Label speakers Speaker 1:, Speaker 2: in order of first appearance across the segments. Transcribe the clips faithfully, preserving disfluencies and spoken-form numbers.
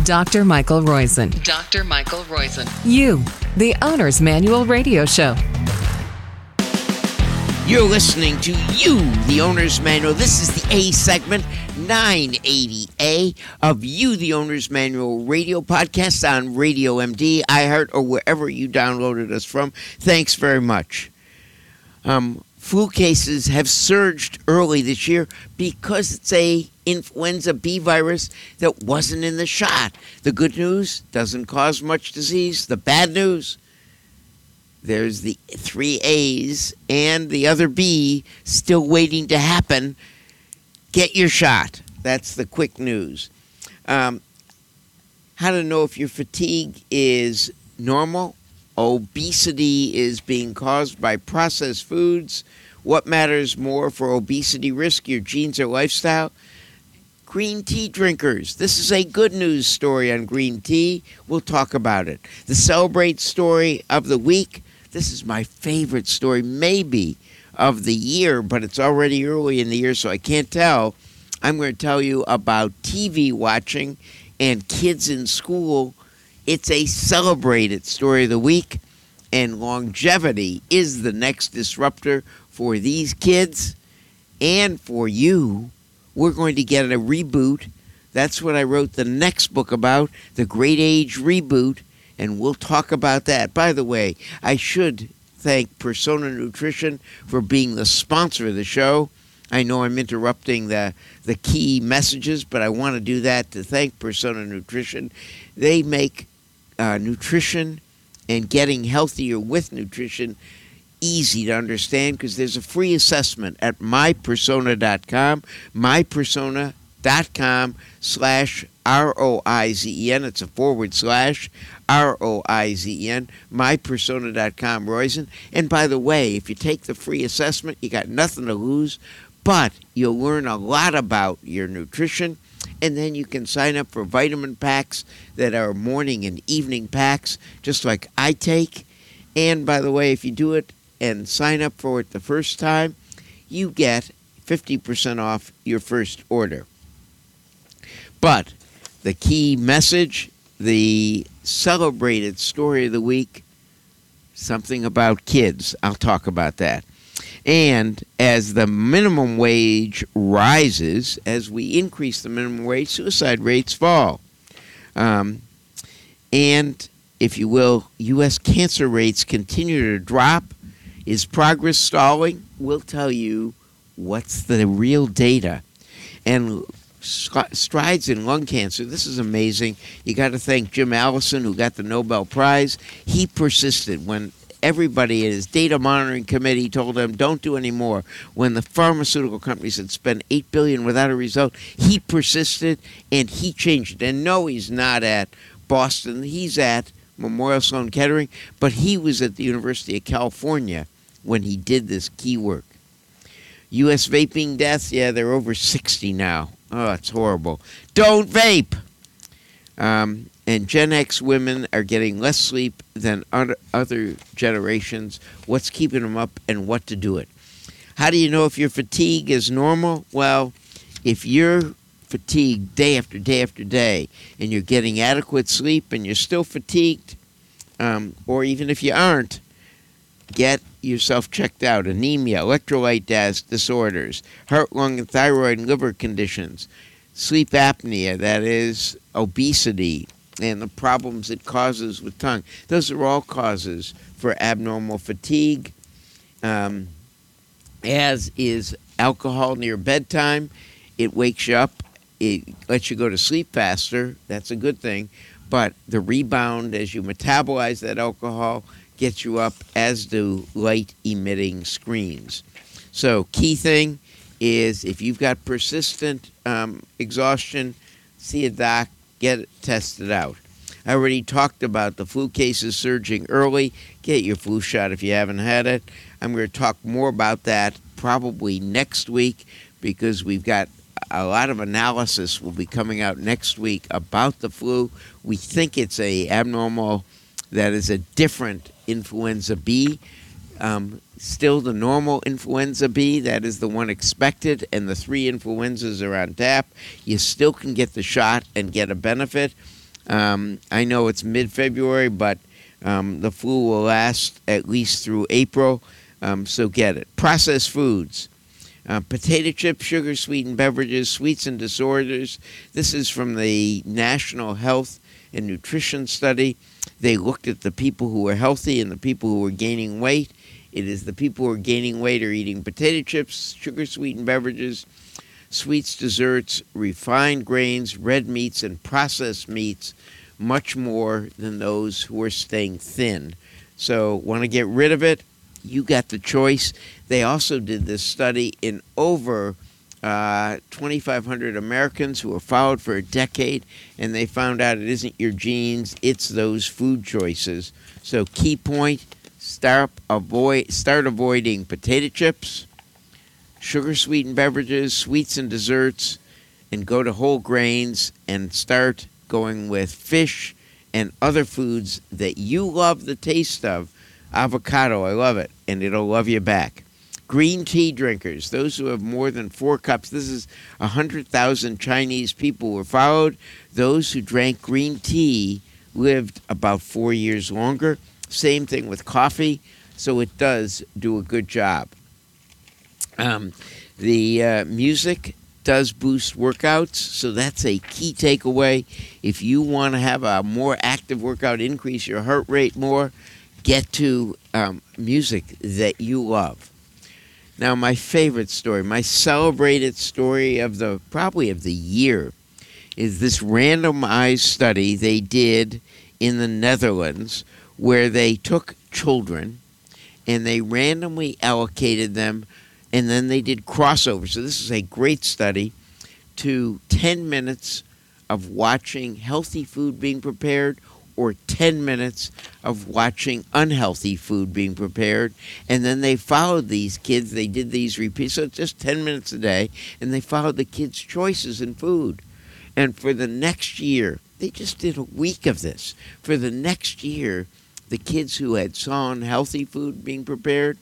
Speaker 1: Doctor Michael Roizen.
Speaker 2: Doctor Michael Roizen.
Speaker 1: You, the Owner's Manual Radio Show.
Speaker 3: You're listening to You, the Owner's Manual. This is the A segment, nine eighty A, of You, the Owner's Manual radio podcast on Radio M D, iHeart, or wherever you downloaded us from. Thanks very much. Um, flu cases have surged early this year because it's a influenza B virus that wasn't in the shot. The good news, doesn't cause much disease. The bad news, there's the three A's and the other B still waiting to happen. Get your shot. That's the quick news. Um, how to know if your fatigue is normal. Obesity is being caused by processed foods. What matters more for obesity risk, your genes or lifestyle? Green tea drinkers. This is a good news story on green tea. We'll talk about it. The Celebrate story of the week. This is my favorite story, maybe, of the year, but it's already early in the year, so I can't tell. I'm going to tell you about T V watching and kids in school. It's a celebrated story of the week, and longevity is the next disruptor for these kids and for you. We're going to get a reboot. That's what I wrote the next book about, The Great Age Reboot. And we'll talk about that. By the way, I should thank Persona Nutrition for being the sponsor of the show. I know I'm interrupting the, the key messages, but I want to do that to thank Persona Nutrition. They make uh, nutrition and getting healthier with nutrition easy to understand because there's a free assessment at my persona dot com, my persona dot com slash R O I Z E N. It's a forward slash R O I Z E N, my persona dot com, Roizen. And by the way, if you take the free assessment, you got nothing to lose, but you'll learn a lot about your nutrition, and then you can sign up for vitamin packs that are morning and evening packs, just like I take. And by the way, if you do it and sign up for it the first time, you get fifty percent off your first order. But the key message, the celebrated story of the week, something about kids. I'll talk about that. And as the minimum wage rises, as we increase the minimum wage, suicide rates fall. Um, and, if you will, U S cancer rates continue to drop. Is progress stalling? We'll tell you what's the real data. And strides in lung cancer. This is amazing. You got to thank Jim Allison, who got the Nobel Prize. He persisted when everybody in his data monitoring committee told him, don't do any more. When the pharmaceutical companies had spent eight billion dollars without a result, he persisted and he changed it. And no, he's not at Boston. He's at Memorial Sloan Kettering, but he was at the University of California when he did this key work. U S vaping deaths, yeah, they're over sixty now. Oh, it's horrible. Don't vape. Um, and Gen X women are getting less sleep than other generations. What's keeping them up and what to do it? How do you know if your fatigue is normal? Well, if you're fatigued day after day after day and you're getting adequate sleep and you're still fatigued, um, or even if you aren't, get yourself checked out. Anemia, electrolyte dis- disorders, heart, lung, and thyroid and liver conditions, sleep apnea, that is obesity, and the problems it causes with tongue. Those are all causes for abnormal fatigue, um, as is alcohol near bedtime. It wakes you up. It lets you go to sleep faster. That's a good thing. But the rebound as you metabolize that alcohol gets you up, as do light-emitting screens. So key thing is if you've got persistent um, exhaustion, see a doc, get it tested out. I already talked about the flu cases surging early. Get your flu shot if you haven't had it. I'm going to talk more about that probably next week because we've got a lot of analysis will be coming out next week about the flu. We think it's a abnormal, that is a different influenza B. Um, still the normal influenza B, that is the one expected, and the three influenzas are on tap. You still can get the shot and get a benefit. Um, I know it's mid-February, but um, the flu will last at least through April, um, so get it. Processed foods. Uh, potato chips, sugar-sweetened beverages, sweets and disorders. This is from the National Health and Nutrition Study. They looked at the people who were healthy and the people who were gaining weight. It is the people who are gaining weight are eating potato chips, sugar-sweetened beverages, sweets, desserts, refined grains, red meats, and processed meats, much more than those who are staying thin. So want to get rid of it? You got the choice. They also did this study in over uh, twenty-five hundred Americans who were followed for a decade, and they found out it isn't your genes, it's those food choices. So key point, start, avoid, start avoiding potato chips, sugar-sweetened beverages, sweets and desserts, and go to whole grains and start going with fish and other foods that you love the taste of. Avocado, I love it, and it'll love you back. Green tea drinkers, those who have more than four cups. This is one hundred thousand Chinese people were followed. Those who drank green tea lived about four years longer. Same thing with coffee, so it does do a good job. Um, the uh, music does boost workouts, so that's a key takeaway. If you want to have a more active workout, increase your heart rate more, get to um, music that you love. Now, my favorite story, my celebrated story of the probably of the year, is this randomized study they did in the Netherlands where they took children and they randomly allocated them, and then they did crossover. So this is a great study to ten minutes of watching healthy food being prepared or ten minutes of watching unhealthy food being prepared. And then they followed these kids. They did these repeats, so it's just ten minutes a day, and they followed the kids' choices in food. And for the next year, they just did a week of this. For the next year, the kids who had saw unhealthy food being prepared,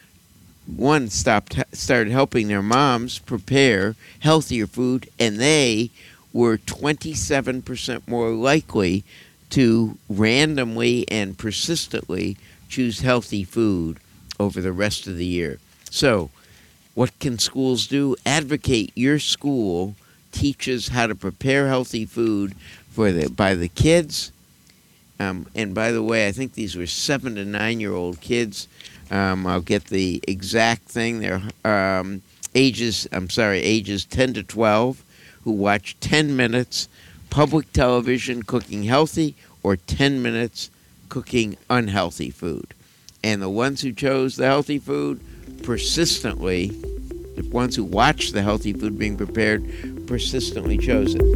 Speaker 3: one stopped started helping their moms prepare healthier food, and they were twenty-seven percent more likely to randomly and persistently choose healthy food over the rest of the year. So, what can schools do? Advocate your school teaches how to prepare healthy food for the by the kids. Um, and by the way, I think these were seven to nine-year-old kids. Um, I'll get the exact thing. They're um, ages, I'm sorry, ages ten to twelve, who watch ten minutes public television cooking healthy or ten minutes cooking unhealthy food. And the ones who chose the healthy food persistently, the ones who watched the healthy food being prepared persistently chose it.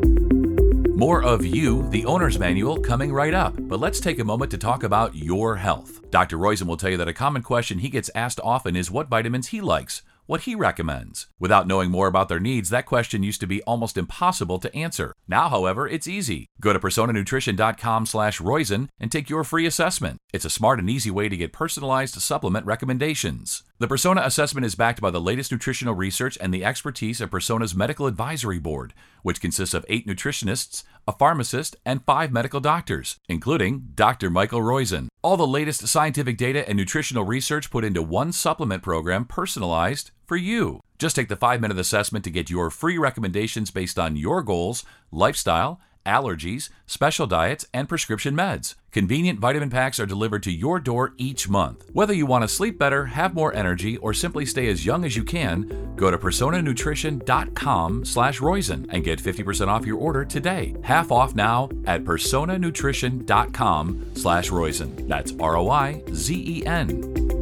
Speaker 2: More of You, the Owner's Manual, coming right up. But let's take a moment to talk about your health. Doctor Roizen will tell you that a common question he gets asked often is what vitamins he likes, what he recommends. Without knowing more about their needs, that question used to be almost impossible to answer. Now, however, it's easy. Go to persona nutrition dot com slash Roizen and take your free assessment. It's a smart and easy way to get personalized supplement recommendations. The Persona assessment is backed by the latest nutritional research and the expertise of Persona's Medical Advisory Board, which consists of eight nutritionists, a pharmacist, and five medical doctors, including Doctor Michael Roizen. All the latest scientific data and nutritional research put into one supplement program personalized for you. Just take the five-minute assessment to get your free recommendations based on your goals, lifestyle, allergies, special diets, and prescription meds. Convenient vitamin packs are delivered to your door each month. Whether you want to sleep better, have more energy, or simply stay as young as you can, go to persona nutrition dot com slash Roizen and get fifty percent off your order today. Half off now at persona nutrition dot com slash Roizen. That's R O I Z E N.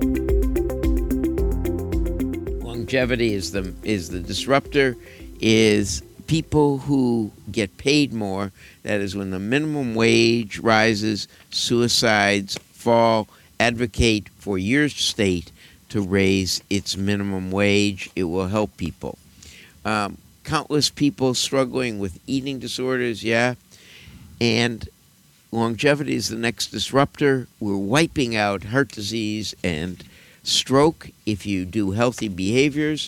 Speaker 3: Longevity is the is the disruptor, is people who get paid more. That is, when the minimum wage rises, suicides fall. Advocate for your state to raise its minimum wage. It will help people. Um, countless people struggling with eating disorders, yeah. And longevity is the next disruptor. We're wiping out heart disease and stroke if you do healthy behaviors.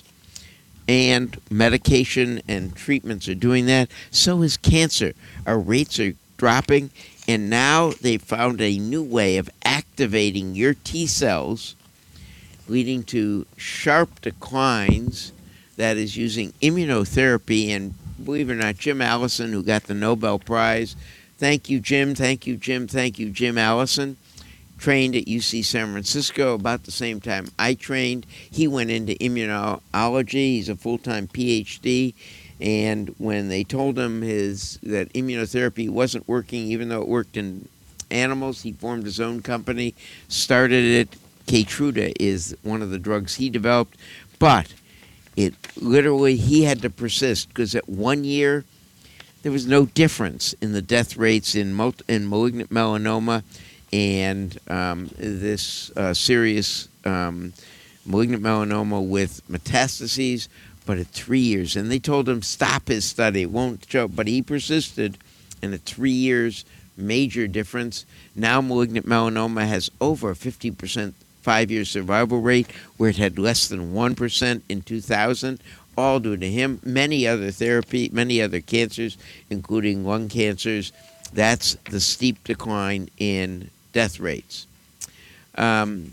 Speaker 3: And medication and treatments are doing that. So is cancer. Our rates are dropping, and now they found a new way of activating your T cells, leading to sharp declines. That is using immunotherapy. And believe it or not, Jim Allison, who got the Nobel Prize, thank you, Jim, thank you, Jim, thank you, Jim Allison, trained at U C San Francisco about the same time I trained. He went into immunology. He's a full-time P H D. And when they told him his that immunotherapy wasn't working, even though it worked in animals, he formed his own company, started it. Keytruda is one of the drugs he developed. But it literally, he had to persist because at one year, there was no difference in the death rates in, mul- in malignant melanoma and um, this uh, serious um, malignant melanoma with metastases. But at three years, and they told him, stop his study, it won't show. But he persisted, and at three years, major difference. Now malignant melanoma has over a fifty percent five-year survival rate, where it had less than one percent in two thousand, all due to him. Many other therapy, many other cancers, including lung cancers. That's the steep decline in death rates. Um,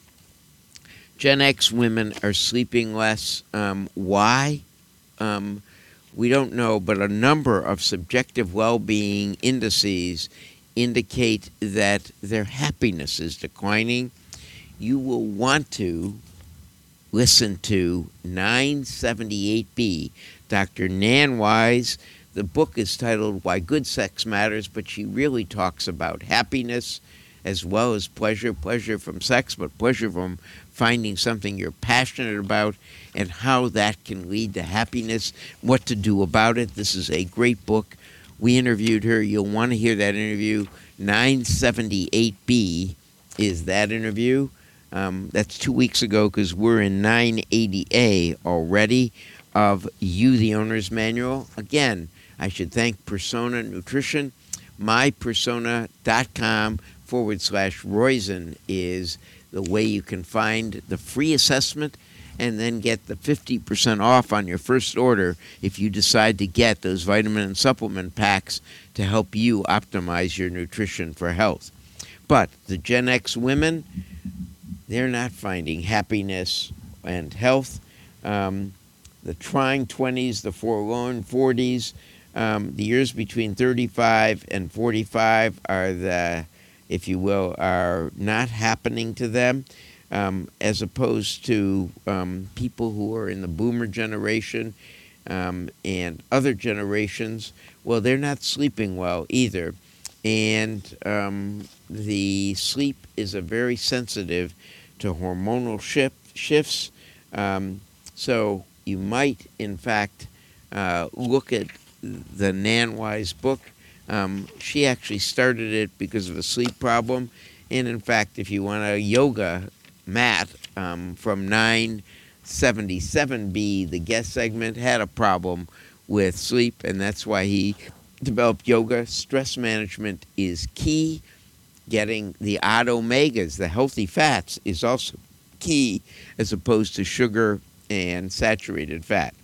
Speaker 3: Gen X women are sleeping less. Um, why? Um, we don't know, but a number of subjective well-being indices indicate that their happiness is declining. You will want to listen to nine seventy-eight B. Doctor Nan Wise. The book is titled Why Good Sex Matters, but she really talks about happiness as well as pleasure, pleasure from sex, but pleasure from finding something you're passionate about and how that can lead to happiness, what to do about it. This is a great book. We interviewed her. You'll want to hear that interview. nine seventy-eight B is that interview. Um, that's two weeks ago because we're in nine eighty A already of You, the Owner's Manual. Again, I should thank Persona Nutrition. my persona dot com forward slash Roizen is the way you can find the free assessment and then get the fifty percent off on your first order if you decide to get those vitamin and supplement packs to help you optimize your nutrition for health. But the Gen X women, they're not finding happiness and health. Um, the trying twenties, the forlorn forties, um, the years between thirty-five and forty-five are the, if you will, are not happening to them, um, as opposed to um, people who are in the boomer generation um, and other generations. Well, they're not sleeping well either. And um, the sleep is a very sensitive to hormonal shift, shifts. Um, so you might, in fact, uh, look at the Nan Wise book. Um, she actually started it because of a sleep problem. And in fact, if you want a yoga mat um, from nine seventy-seven B, the guest segment, had a problem with sleep, and that's why he developed yoga. Stress management is key. Getting the odd omegas, the healthy fats, is also key as opposed to sugar and saturated fat.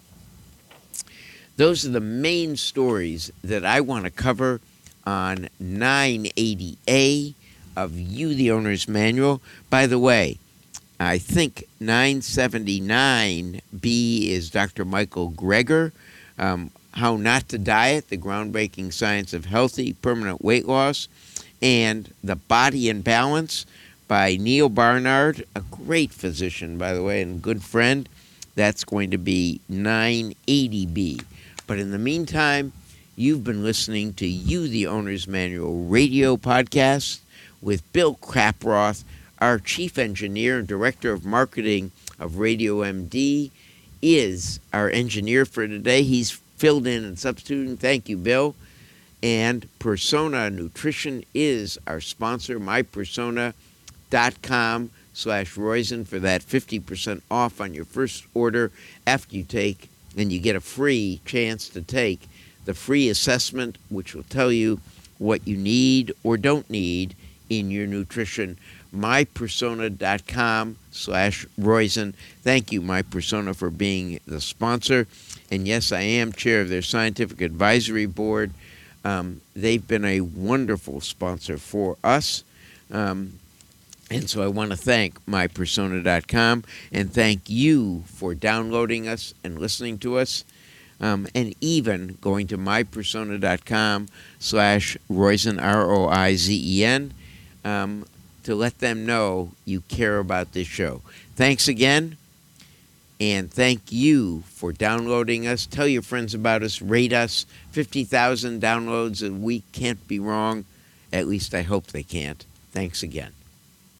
Speaker 3: Those are the main stories that I want to cover on nine eighty A of You, the Owner's Manual. By the way, I think nine seventy-nine B is Doctor Michael Greger, um, How Not to Diet, the groundbreaking science of healthy, permanent weight loss, and The Body in Balance by Neil Barnard, a great physician, by the way, and good friend. That's going to be nine eighty B. But in the meantime, you've been listening to You, the Owner's Manual radio podcast with Bill Klaproth, our chief engineer and director of marketing of Radio M D, is our engineer for today. He's filled in and substituting. Thank you, Bill. And Persona Nutrition is our sponsor, my persona dot com slash Roizen for that fifty percent off on your first order after you take, and you get a free chance to take the free assessment, which will tell you what you need or don't need in your nutrition. my persona dot com slash Roizen. Thank you, My Persona, for being the sponsor. And yes, I am chair of their scientific advisory board. Um, they've been a wonderful sponsor for us. Um, and so I want to thank my persona dot com and thank you for downloading us and listening to us. Um, and even going to my persona dot com slash Roizen, R O I Z E N, um, to let them know you care about this show. Thanks again, and thank you for downloading us. Tell your friends about us. Rate us. fifty thousand downloads a week can't be wrong. At least I hope they can't. Thanks again.